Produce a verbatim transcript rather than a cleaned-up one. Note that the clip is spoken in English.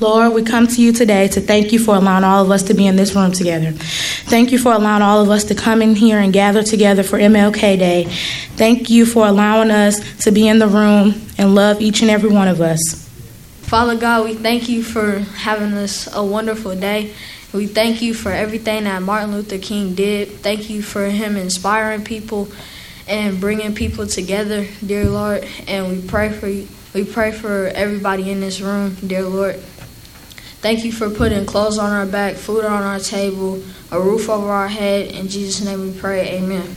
Lord, we come to you today to thank you for allowing all of us to be in this room together. Thank you for allowing all of us to come in here and gather together for M L K Day. Thank you for allowing us to be in the room and love each and every one of us. Father God, we thank you for having us a wonderful day. We thank you for everything that Martin Luther King did. Thank you for him inspiring people and bringing people together, dear Lord. And we pray for you. We pray for everybody in this room, dear Lord. Thank you for putting clothes on our back, food on our table, a roof over our head. In Jesus' name we pray, amen.